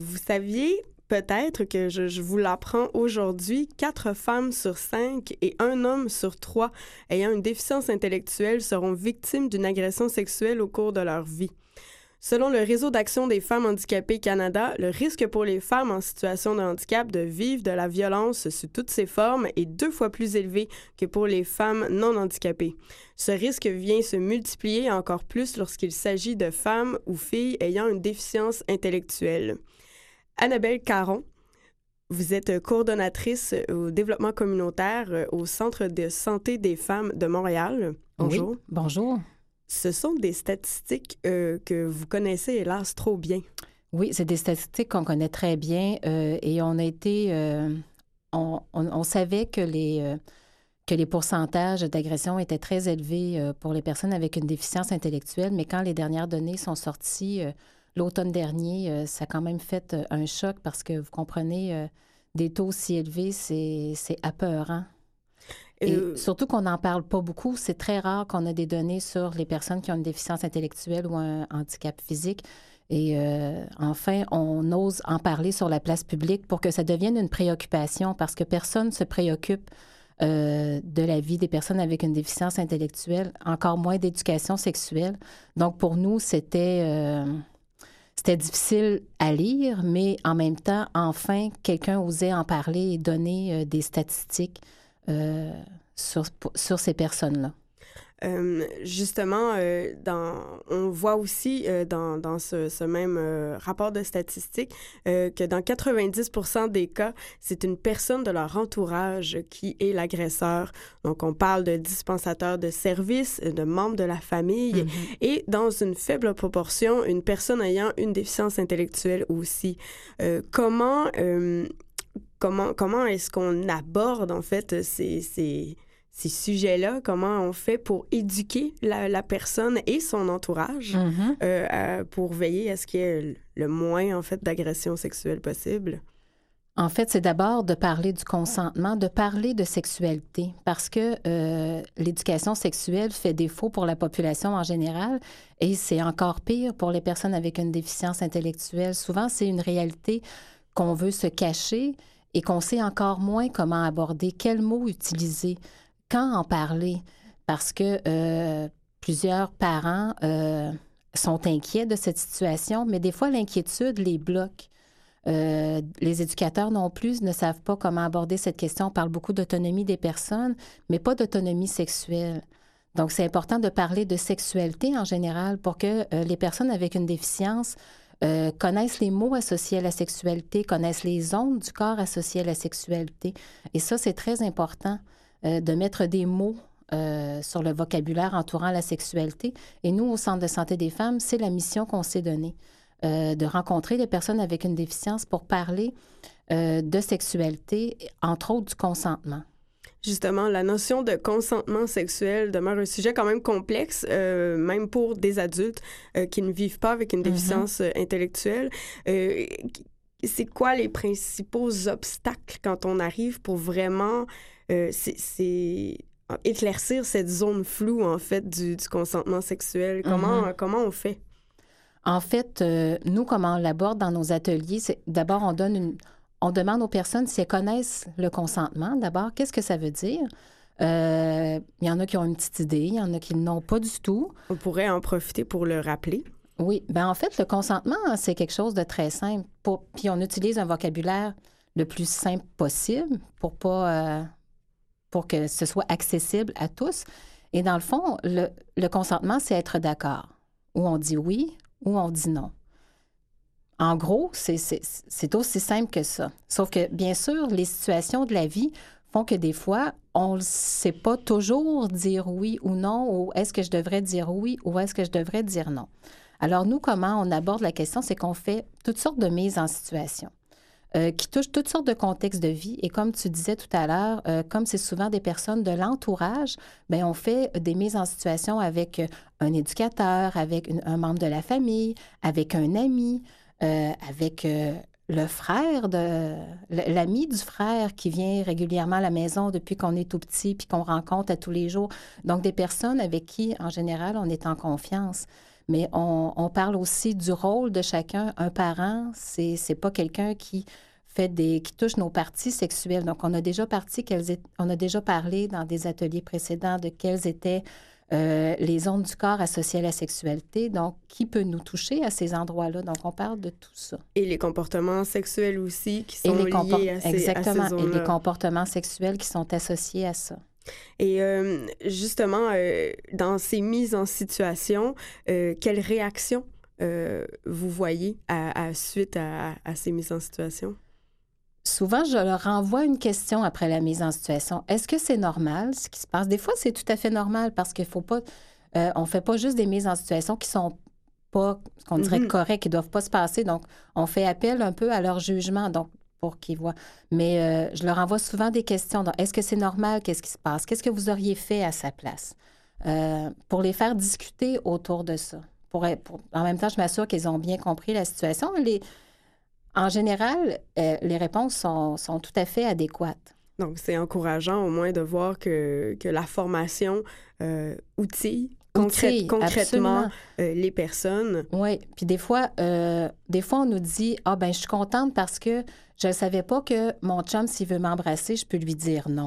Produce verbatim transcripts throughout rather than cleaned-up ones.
Vous saviez peut-être que je, je vous l'apprends aujourd'hui, quatre femmes sur cinq et un homme sur trois ayant une déficience intellectuelle seront victimes d'une agression sexuelle au cours de leur vie. Selon le Réseau d'action des femmes handicapées Canada, le risque pour les femmes en situation de handicap de vivre de la violence sous toutes ses formes est deux fois plus élevé que pour les femmes non handicapées. Ce risque vient se multiplier encore plus lorsqu'il s'agit de femmes ou filles ayant une déficience intellectuelle. Annabelle Caron, vous êtes coordonnatrice au développement communautaire au Centre de santé des femmes de Montréal. Bonjour. Oui, bonjour. Ce sont des statistiques euh, que vous connaissez, hélas, trop bien. Oui, c'est des statistiques qu'on connaît très bien euh, et on a été... Euh, on, on, on savait que les, euh, que les pourcentages d'agression étaient très élevés euh, pour les personnes avec une déficience intellectuelle, mais quand les dernières données sont sorties euh, l'automne dernier, euh, ça a quand même fait euh, un choc parce que vous comprenez, euh, des taux si élevés, c'est, c'est apeurant. Et euh... surtout qu'on n'en parle pas beaucoup. C'est très rare qu'on ait des données sur les personnes qui ont une déficience intellectuelle ou un handicap physique. Et euh, enfin, on ose en parler sur la place publique pour que ça devienne une préoccupation parce que personne ne se préoccupe euh, de la vie des personnes avec une déficience intellectuelle, encore moins d'éducation sexuelle. Donc, pour nous, c'était... Euh, C'était difficile à lire, mais en même temps, enfin, quelqu'un osait en parler et donner euh, des statistiques euh, sur, sur ces personnes-là. Euh, justement, euh, dans, on voit aussi euh, dans, dans ce, ce même euh, rapport de statistiques euh, que dans quatre-vingt-dix pour cent des cas, c'est une personne de leur entourage qui est l'agresseur. Donc, on parle de dispensateurs de services, de membres de la famille mm-hmm. et dans une faible proportion, une personne ayant une déficience intellectuelle aussi. Euh, comment, euh, comment, comment est-ce qu'on aborde, en fait, ces... ces ces sujets-là, comment on fait pour éduquer la, la personne et son entourage mm-hmm. euh, à, pour veiller à ce qu'il y ait le moins, en fait, d'agression sexuelle possible? En fait, c'est d'abord de parler du consentement, de parler de sexualité, parce que euh, l'éducation sexuelle fait défaut pour la population en général et c'est encore pire pour les personnes avec une déficience intellectuelle. Souvent, c'est une réalité qu'on veut se cacher et qu'on sait encore moins comment aborder, quels mots utiliser. Quand en parler? Parce que euh, plusieurs parents euh, sont inquiets de cette situation, mais des fois, l'inquiétude les bloque. Euh, les éducateurs non plus ne savent pas comment aborder cette question. On parle beaucoup d'autonomie des personnes, mais pas d'autonomie sexuelle. Donc, c'est important de parler de sexualité en général pour que euh, les personnes avec une déficience euh, connaissent les mots associés à la sexualité, connaissent les ondes du corps associées à la sexualité. Et ça, c'est très important. Euh, de mettre des mots euh, sur le vocabulaire entourant la sexualité. Et nous, au Centre de santé des femmes, c'est la mission qu'on s'est donnée, euh, de rencontrer des personnes avec une déficience pour parler euh, de sexualité, entre autres du consentement. Justement, la notion de consentement sexuel demeure un sujet quand même complexe, euh, même pour des adultes euh, qui ne vivent pas avec une déficience mm-hmm. intellectuelle. Euh, c'est quoi les principaux obstacles quand on arrive pour vraiment... Euh, c'est, c'est éclaircir cette zone floue, en fait, du, du consentement sexuel. Comment, mm-hmm. comment on fait? En fait, euh, nous, comment on l'aborde dans nos ateliers, c'est d'abord, on donne une, on demande aux personnes si elles connaissent le consentement. D'abord, qu'est-ce que ça veut dire? Euh, il y en a qui ont une petite idée, il y en a qui n'ont pas du tout. On pourrait en profiter pour le rappeler. Oui, bien en fait, le consentement, c'est quelque chose de très simple. Pour, puis on utilise un vocabulaire le plus simple possible pour pas... Euh, pour que ce soit accessible à tous. Et dans le fond, le, le consentement, c'est être d'accord. Ou on dit oui, ou on dit non. En gros, c'est, c'est, c'est aussi simple que ça. Sauf que, bien sûr, les situations de la vie font que des fois, on ne sait pas toujours dire oui ou non, ou est-ce que je devrais dire oui, ou est-ce que je devrais dire non. Alors, nous, comment on aborde la question, c'est qu'on fait toutes sortes de mises en situation. Euh, qui touchent toutes sortes de contextes de vie. Et comme tu disais tout à l'heure, euh, comme c'est souvent des personnes de l'entourage, bien, on fait des mises en situation avec un éducateur, avec une, un membre de la famille, avec un ami, euh, avec euh, le frère, de l'ami du frère qui vient régulièrement à la maison depuis qu'on est tout petit puis qu'on rencontre à tous les jours. Donc, des personnes avec qui, en général, on est en confiance. Mais on, on parle aussi du rôle de chacun. Un parent, c'est, c'est pas quelqu'un qui fait des, qui touche nos parties sexuelles. Donc, on a déjà parti quelles, on a déjà parlé dans des ateliers précédents de quelles étaient euh, les zones du corps associées à la sexualité. Donc, qui peut nous toucher à ces endroits-là? Donc, on parle de tout ça. Et les comportements sexuels aussi qui sont et les compor- liés à ces, exactement, à ces zones-là. Et les comportements sexuels qui sont associés à ça. Et euh, justement, euh, dans ces mises en situation, euh, quelles réactions euh, vous voyez à, à suite à, à ces mises en situation? Souvent, je leur renvoie une question après la mise en situation. Est-ce que c'est normal, ce qui se passe? Des fois, c'est tout à fait normal parce qu'il faut pas... Euh, on fait pas juste des mises en situation qui sont pas, ce qu'on dirait, mm-hmm. correctes, qui doivent pas se passer. Donc, on fait appel un peu à leur jugement, donc pour qu'ils voient. Mais euh, je leur envoie souvent des questions. Donc, est-ce que c'est normal? Qu'est-ce qui se passe? Qu'est-ce que vous auriez fait à sa place? Euh, pour les faire discuter autour de ça. Pour, pour, en même temps, je m'assure qu'ils ont bien compris la situation. Les... En général, euh, les réponses sont, sont tout à fait adéquates. Donc, c'est encourageant au moins de voir que, que la formation euh, outille, concrète, concrètement euh, les personnes. Oui, puis des fois, euh, des fois, on nous dit « Ah, ben je suis contente parce que je ne savais pas que mon chum, s'il veut m'embrasser, je peux lui dire non. »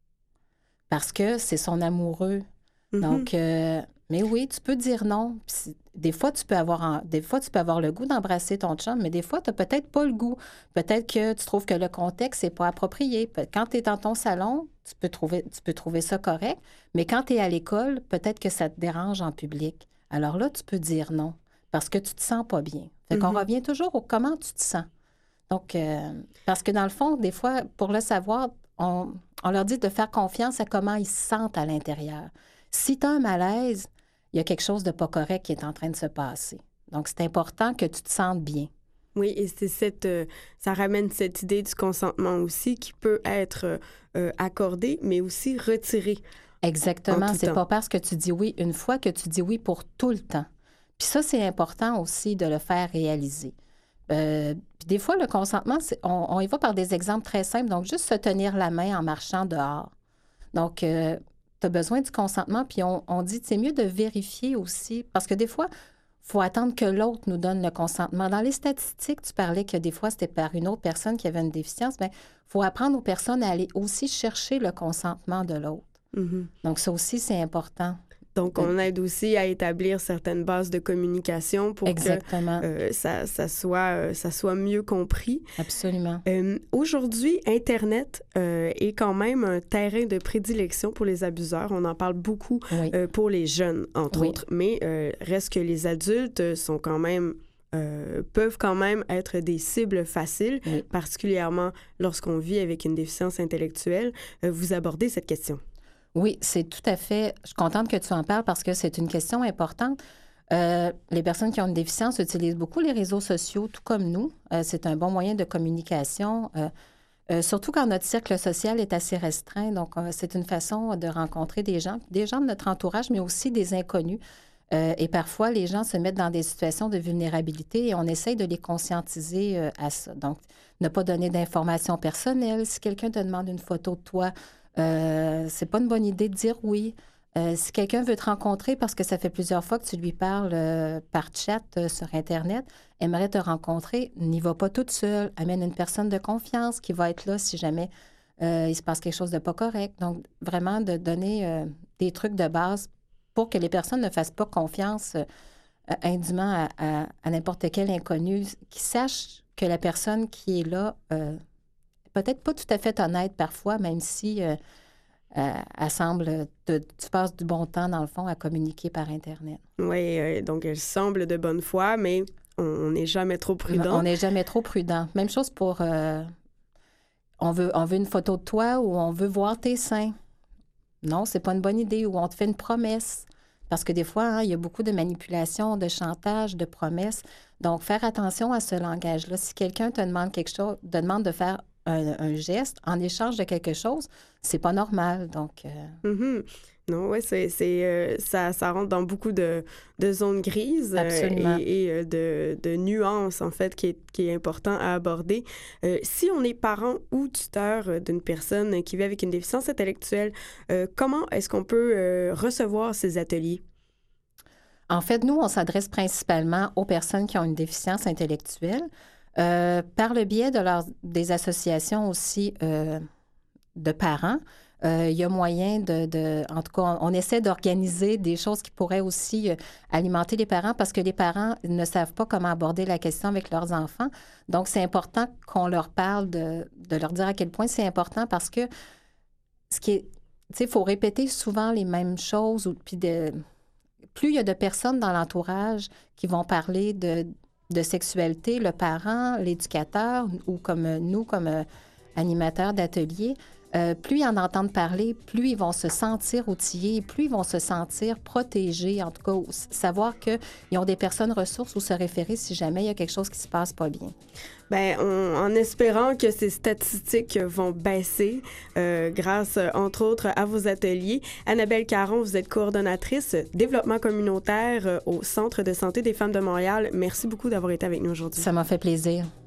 Parce que c'est son amoureux. Mm-hmm. Donc, euh, mais oui, tu peux dire non. Puis, des fois, tu peux avoir en... des fois, tu peux avoir le goût d'embrasser ton chum, mais des fois, tu n'as peut-être pas le goût. Peut-être que tu trouves que le contexte n'est pas approprié. Quand tu es dans ton salon, tu peux trouver, tu peux trouver ça correct, mais quand tu es à l'école, peut-être que ça te dérange en public. Alors là, tu peux dire non, parce que tu te sens pas bien. Fait qu'on mm-hmm. revient toujours au comment tu te sens. Donc, euh, parce que dans le fond, des fois, pour le savoir, on, on leur dit de faire confiance à comment ils se sentent à l'intérieur. Si tu as un malaise, il y a quelque chose de pas correct qui est en train de se passer. Donc, c'est important que tu te sentes bien. Oui, et c'est cette, euh, ça ramène cette idée du consentement aussi qui peut être euh, accordé, mais aussi retiré. Exactement. C'est temps. Pas parce que tu dis oui une fois que tu dis oui pour tout le temps. Puis ça, c'est important aussi de le faire réaliser. Euh, puis des fois, le consentement, c'est, on, on y va par des exemples très simples. Donc, juste se tenir la main en marchant dehors. Donc, euh, tu as besoin du consentement, puis on, on dit que c'est mieux de vérifier aussi, parce que des fois, il faut attendre que l'autre nous donne le consentement. Dans les statistiques, tu parlais que des fois, c'était par une autre personne qui avait une déficience, mais il faut apprendre aux personnes à aller aussi chercher le consentement de l'autre. Mm-hmm. Donc, ça aussi, c'est important. Donc, on aide aussi à établir certaines bases de communication pour Exactement. que euh, ça, ça, soit, euh, ça soit mieux compris. Absolument. Euh, aujourd'hui, Internet euh, est quand même un terrain de prédilection pour les abuseurs. On en parle beaucoup oui. euh, pour les jeunes, entre oui. autres. Mais euh, reste que les adultes sont quand même... Euh, peuvent quand même être des cibles faciles, oui. particulièrement lorsqu'on vit avec une déficience intellectuelle. Euh, vous abordez cette question. Oui, c'est tout à fait... Je suis contente que tu en parles parce que c'est une question importante. Euh, les personnes qui ont une déficience utilisent beaucoup les réseaux sociaux, tout comme nous. Euh, c'est un bon moyen de communication, euh, euh, surtout quand notre cercle social est assez restreint. Donc, euh, c'est une façon de rencontrer des gens, des gens de notre entourage, mais aussi des inconnus. Euh, et parfois, les gens se mettent dans des situations de vulnérabilité et on essaye de les conscientiser euh, à ça. Donc, ne pas donner d'informations personnelles. Si quelqu'un te demande une photo de toi, Euh, c'est pas une bonne idée de dire oui. Euh, si quelqu'un veut te rencontrer parce que ça fait plusieurs fois que tu lui parles euh, par chat euh, sur Internet, aimerait te rencontrer, n'y va pas toute seule. Amène une personne de confiance qui va être là si jamais euh, il se passe quelque chose de pas correct. Donc, vraiment de donner euh, des trucs de base pour que les personnes ne fassent pas confiance euh, indûment à, à, à n'importe quel inconnu, qui sache que la personne qui est là... Euh, peut-être pas tout à fait honnête parfois, même si euh, euh, elle semble, te, tu passes du bon temps, dans le fond, à communiquer par Internet. Oui, euh, donc elle semble de bonne foi, mais on n'est jamais trop prudent. On n'est jamais trop prudent. Même chose pour... Euh, on, veut, on veut une photo de toi ou on veut voir tes seins. Non, c'est pas une bonne idée. Ou on te fait une promesse. Parce que des fois, hein, il y a beaucoup de manipulation, de chantage, de promesses. Donc, faire attention à ce langage-là. Si quelqu'un te demande quelque chose, te demande de faire Un, un geste en échange de quelque chose, c'est pas normal. Donc, euh... mm-hmm. Non, oui, c'est, c'est, euh, ça, ça rentre dans beaucoup de, de zones grises euh, et, et euh, de, de nuances, en fait, qui est, qui est important à aborder. Euh, si on est parent ou tuteur d'une personne qui vit avec une déficience intellectuelle, euh, comment est-ce qu'on peut euh, recevoir ces ateliers? En fait, nous, on s'adresse principalement aux personnes qui ont une déficience intellectuelle euh, par le biais de leur, des associations aussi euh, de parents. Euh, il y a moyen de, de... En tout cas, on, on essaie d'organiser des choses qui pourraient aussi euh, alimenter les parents parce que les parents ne savent pas comment aborder la question avec leurs enfants. Donc, c'est important qu'on leur parle, de, de leur dire à quel point c'est important parce que ce qui est... Tu sais, il faut répéter souvent les mêmes choses. Ou, puis de, plus il y a de personnes dans l'entourage qui vont parler de, de sexualité, le parent, l'éducateur ou comme nous, comme euh, animateurs d'ateliers, Euh, plus ils en entendent parler, plus ils vont se sentir outillés, plus ils vont se sentir protégés, en tout cas, savoir qu'ils ont des personnes ressources où se référer si jamais il y a quelque chose qui se passe pas bien. Bien, on, en espérant que ces statistiques vont baisser euh, grâce, entre autres, à vos ateliers. Annabelle Caron, vous êtes coordonnatrice développement communautaire au Centre de santé des femmes de Montréal. Merci beaucoup d'avoir été avec nous aujourd'hui. Ça m'a fait plaisir.